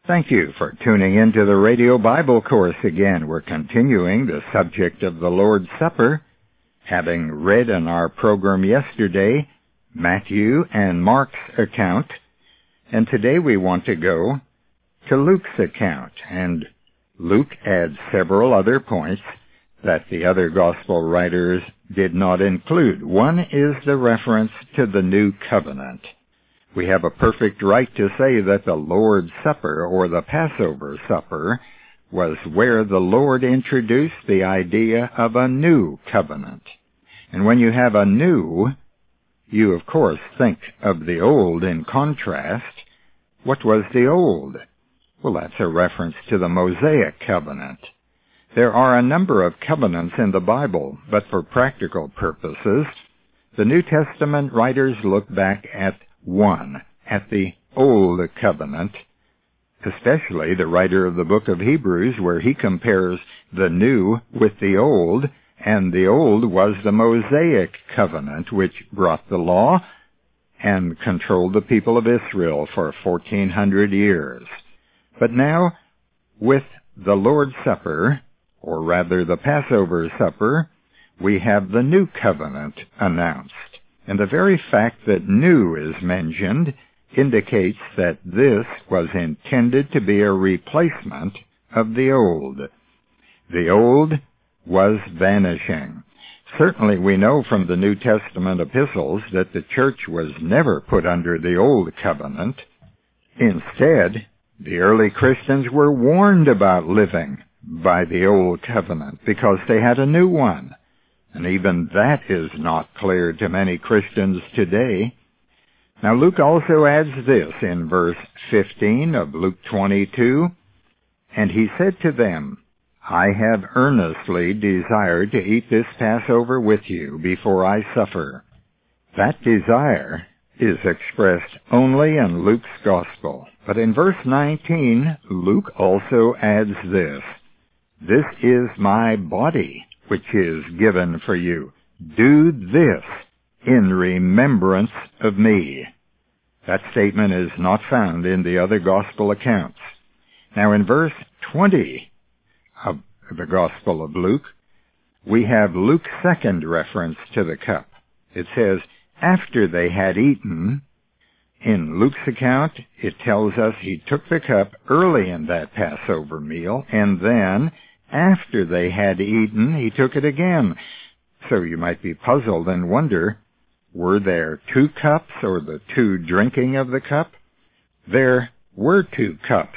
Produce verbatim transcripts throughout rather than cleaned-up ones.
Thank you for tuning in to the Radio Bible Course again. We're continuing the subject of the Lord's Supper, having read in our program yesterday Matthew and Mark's account, and today we want to go to Luke's account, and Luke adds several other points that the other gospel writers did not include. One is the reference to the new covenant. We have a perfect right to say that the Lord's Supper, or the Passover Supper, was where the Lord introduced the idea of a new covenant. And when you have a new, you of course think of the old in contrast. What was the old? Well, that's a reference to the Mosaic covenant. There are a number of covenants in the Bible, but for practical purposes, the New Testament writers look back at one, at the Old Covenant, especially the writer of the book of Hebrews, where he compares the new with the old, and the old was the Mosaic covenant, which brought the law and controlled the people of Israel for fourteen hundred years. But now, with the Lord's Supper, or rather the Passover Supper, we have the new covenant announced. And the very fact that new is mentioned indicates that this was intended to be a replacement of the old. The old was vanishing. Certainly we know from the New Testament epistles that the church was never put under the old covenant. Instead, the early Christians were warned about living by the old covenant because they had a new one. And even that is not clear to many Christians today. Now Luke also adds this in verse fifteen of Luke twenty-two, "And he said to them, I have earnestly desired to eat this Passover with you before I suffer." That desire is expressed only in Luke's Gospel. But in verse nineteen, Luke also adds this, "This is my body, which is given for you. Do this in remembrance of me." That statement is not found in the other gospel accounts. Now in verse twenty of the Gospel of Luke, we have Luke's second reference to the cup. It says, "After they had eaten." In Luke's account, it tells us he took the cup early in that Passover meal, and then after they had eaten, he took it again. So you might be puzzled and wonder, were there two cups, or the two drinking of the cup? There were two cups,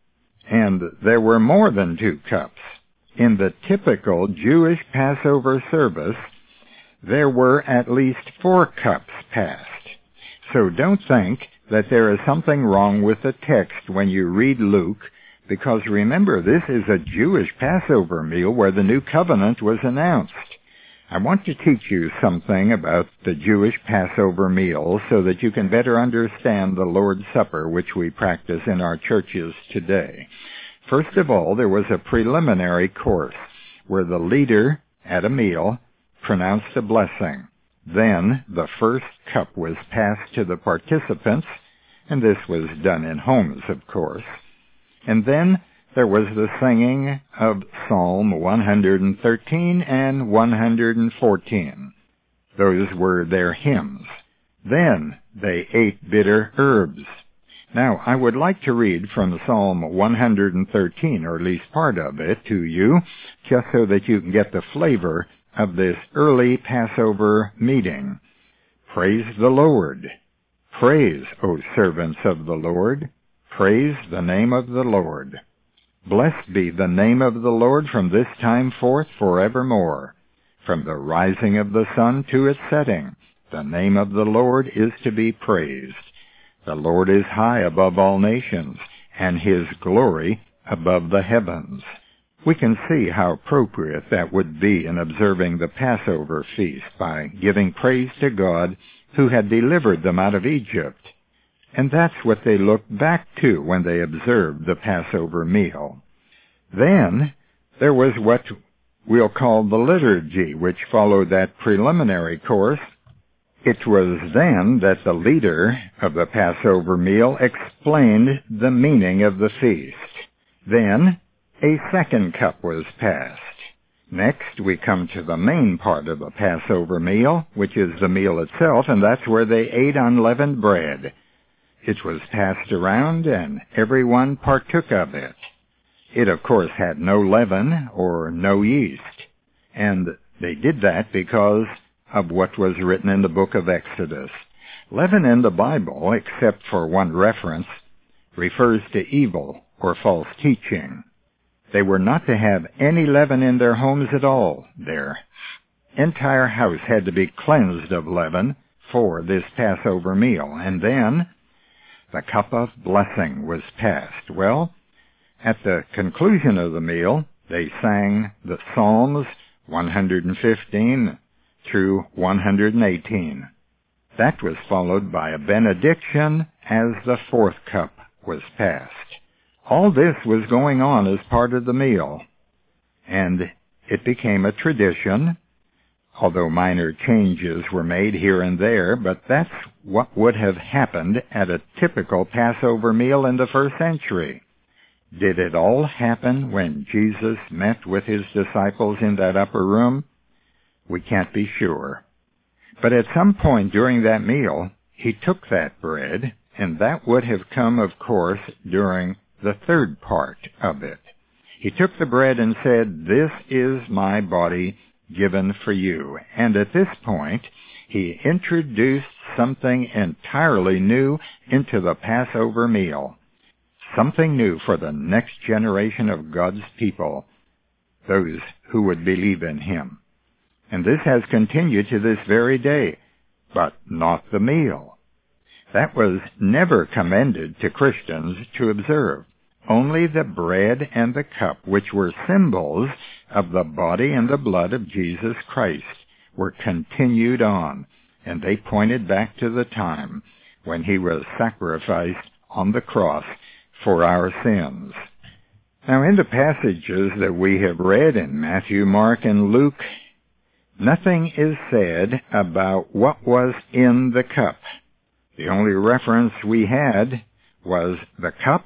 and there were more than two cups. In the typical Jewish Passover service, there were at least four cups passed. So don't think that there is something wrong with the text when you read Luke, because remember, this is a Jewish Passover meal where the new covenant was announced. I want to teach you something about the Jewish Passover meal so that you can better understand the Lord's Supper, which we practice in our churches today. First of all, there was a preliminary course where the leader at a meal pronounced a blessing. Then the first cup was passed to the participants, and this was done in homes, of course. And then there was the singing of Psalm one hundred thirteen and one hundred fourteen. Those were their hymns. Then they ate bitter herbs. Now, I would like to read from Psalm one hundred thirteen, or at least part of it, to you, just so that you can get the flavor of this early Passover meeting. "Praise the Lord. Praise, O servants of the Lord. Praise the name of the Lord. Blessed be the name of the Lord from this time forth forevermore. From the rising of the sun to its setting, the name of the Lord is to be praised. The Lord is high above all nations, and his glory above the heavens." We can see how appropriate that would be in observing the Passover feast by giving praise to God who had delivered them out of Egypt. And that's what they looked back to when they observed the Passover meal. Then there was what we'll call the liturgy, which followed that preliminary course, It was then that the leader of the Passover meal explained the meaning of the feast. Then a second cup was passed. Next, we come to the main part of the Passover meal, which is the meal itself, and that's where they ate unleavened bread. It was passed around, and everyone partook of it. It, of course, had no leaven or no yeast, and they did that because of what was written in the book of Exodus. Leaven in the Bible, except for one reference, refers to evil or false teaching. They were not to have any leaven in their homes at all. Their entire house had to be cleansed of leaven for this Passover meal. And then the cup of blessing was passed. Well, at the conclusion of the meal, they sang the Psalms one hundred fifteen through one hundred eighteen. That was followed by a benediction as the fourth cup was passed. All this was going on as part of the meal, and it became a tradition, although minor changes were made here and there, but that's what would have happened at a typical Passover meal in the first century. Did it all happen when Jesus met with his disciples in that upper room? We can't be sure. But at some point during that meal, he took that bread, and that would have come, of course, during the third part of it. He took the bread and said, "This is my body given for you." And at this point, he introduced something entirely new into the Passover meal. Something new for the next generation of God's people, those who would believe in him. And this has continued to this very day, but not the meal. That was never commended to Christians to observe. Only the bread and the cup, which were symbols of the body and the blood of Jesus Christ, were continued on, and they pointed back to the time when he was sacrificed on the cross for our sins. Now, in the passages that we have read in Matthew, Mark, and Luke, nothing is said about what was in the cup. The only reference we had was the cup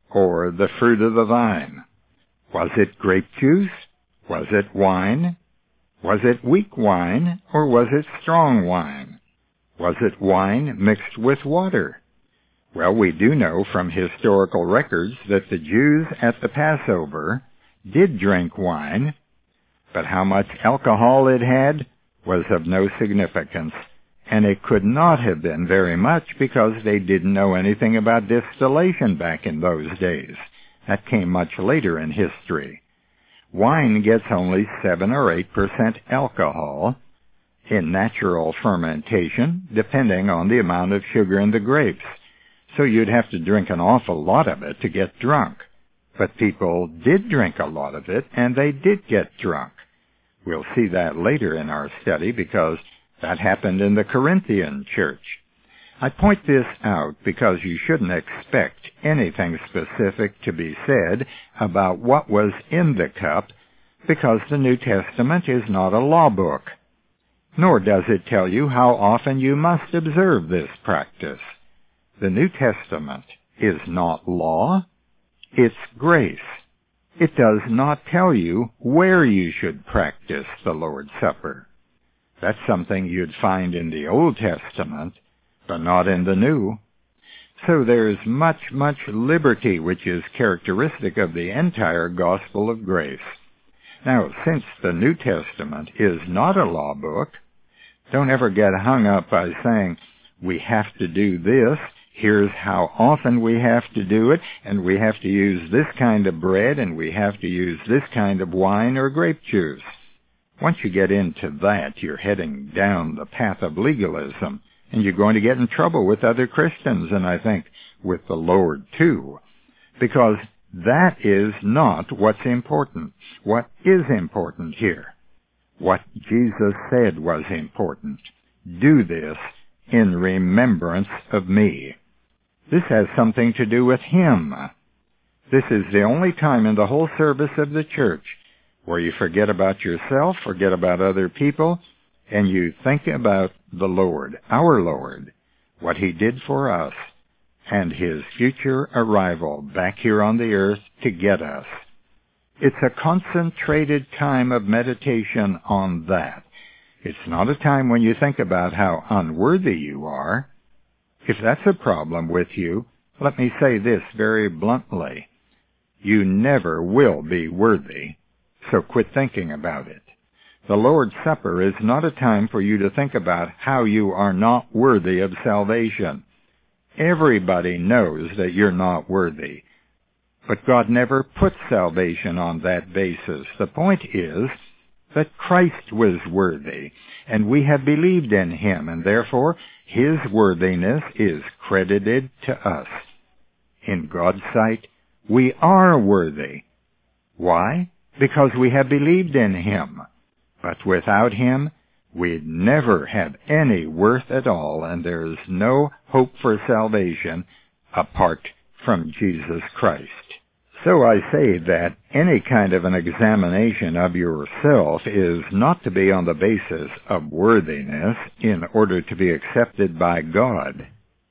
or the fruit of the vine. Was it grape juice? Was it wine? Was it weak wine, or was it strong wine? Was it wine mixed with water? Well, we do know from historical records that the Jews at the Passover did drink wine, but how much alcohol it had was of no significance, and it could not have been very much because they didn't know anything about distillation back in those days. That came much later in history. Wine gets only seven or eight percent alcohol in natural fermentation, depending on the amount of sugar in the grapes. So you'd have to drink an awful lot of it to get drunk. But people did drink a lot of it, and they did get drunk. We'll see that later in our study because that happened in the Corinthian church. I point this out because you shouldn't expect anything specific to be said about what was in the cup, because the New Testament is not a law book. Nor does it tell you how often you must observe this practice. The New Testament is not law, it's grace. It does not tell you where you should practice the Lord's Supper. That's something you'd find in the Old Testament, but not in the New. So there's much, much liberty which is characteristic of the entire gospel of grace. Now, since the New Testament is not a law book, don't ever get hung up by saying, we have to do this, here's how often we have to do it, and we have to use this kind of bread, and we have to use this kind of wine or grape juice. Once you get into that, you're heading down the path of legalism, and you're going to get in trouble with other Christians, and I think with the Lord too, because that is not what's important. What is important here? What Jesus said was important. Do this in remembrance of me. This has something to do with Him. This is the only time in the whole service of the church where you forget about yourself, forget about other people, and you think about the Lord, our Lord, what he did for us, and his future arrival back here on the earth to get us. It's a concentrated time of meditation on that. It's not a time when you think about how unworthy you are. If that's a problem with you, let me say this very bluntly. You never will be worthy, so quit thinking about it. The Lord's Supper is not a time for you to think about how you are not worthy of salvation. Everybody knows that you're not worthy. But God never put salvation on that basis. The point is that Christ was worthy, and we have believed in him, and therefore his worthiness is credited to us. In God's sight, we are worthy. Why? Because we have believed in him. But without him, we'd never have any worth at all, and there's no hope for salvation apart from Jesus Christ. So I say that any kind of an examination of yourself is not to be on the basis of worthiness in order to be accepted by God.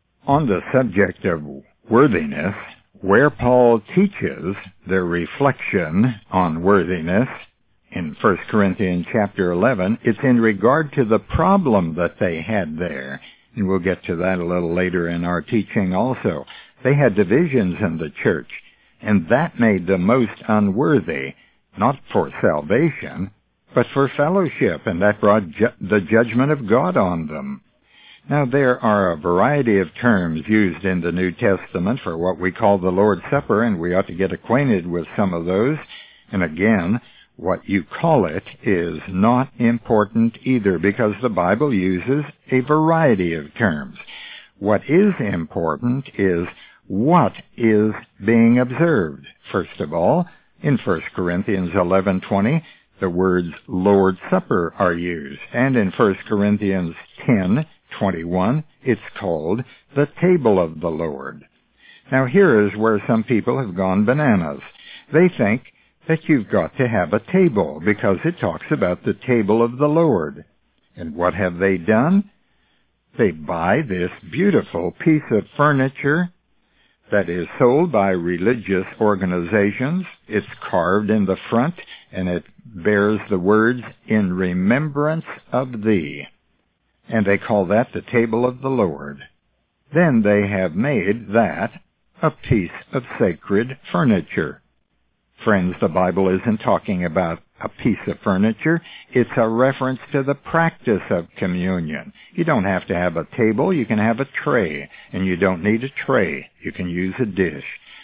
On the subject of worthiness, where Paul teaches the reflection on worthiness in First Corinthians chapter eleven, it's in regard to the problem that they had there. And we'll get to that a little later in our teaching also. They had divisions in the church, and that made them most unworthy, not for salvation, but for fellowship, and that brought ju- the judgment of God on them. Now, there are a variety of terms used in the New Testament for what we call the Lord's Supper, and we ought to get acquainted with some of those. And again, what you call it is not important either, because the Bible uses a variety of terms. What is important is what is being observed. First of all, in First Corinthians eleven twenty, the words Lord's Supper are used, and in First Corinthians ten twenty-one, it's called the Table of the Lord. Now here is where some people have gone bananas. They think that you've got to have a table because it talks about the table of the Lord. And what have they done? They buy this beautiful piece of furniture that is sold by religious organizations. It's carved in the front, and it bears the words, "In remembrance of thee." And they call that the table of the Lord. Then they have made that a piece of sacred furniture. Friends, the Bible isn't talking about a piece of furniture. It's a reference to the practice of communion. You don't have to have a table. You can have a tray. And you don't need a tray. You can use a dish.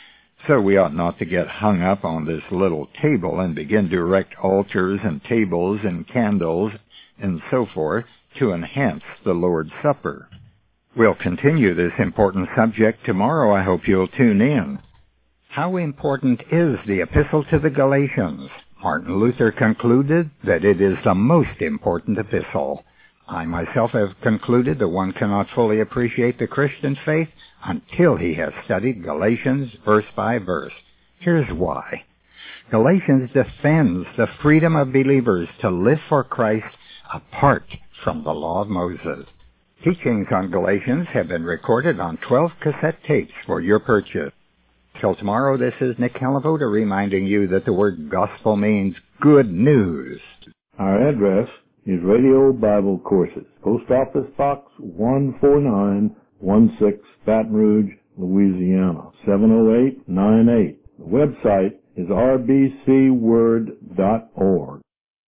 So we ought not to get hung up on this little table and begin to erect altars and tables and candles and so forth to enhance the Lord's Supper. We'll continue this important subject tomorrow. I hope you'll tune in. How important is the Epistle to the Galatians? Martin Luther concluded that it is the most important epistle. I myself have concluded that one cannot fully appreciate the Christian faith until he has studied Galatians verse by verse. Here's why. Galatians defends the freedom of believers to live for Christ apart from the law of Moses. Teachings on Galatians have been recorded on twelve cassette tapes for your purchase. Till tomorrow, this is Nick Calavoda reminding you that the word gospel means good news. Our address is Radio Bible Courses, Post Office Box one four nine one six, Baton Rouge, Louisiana, seven oh eight nine eight. The website is r b c word dot org.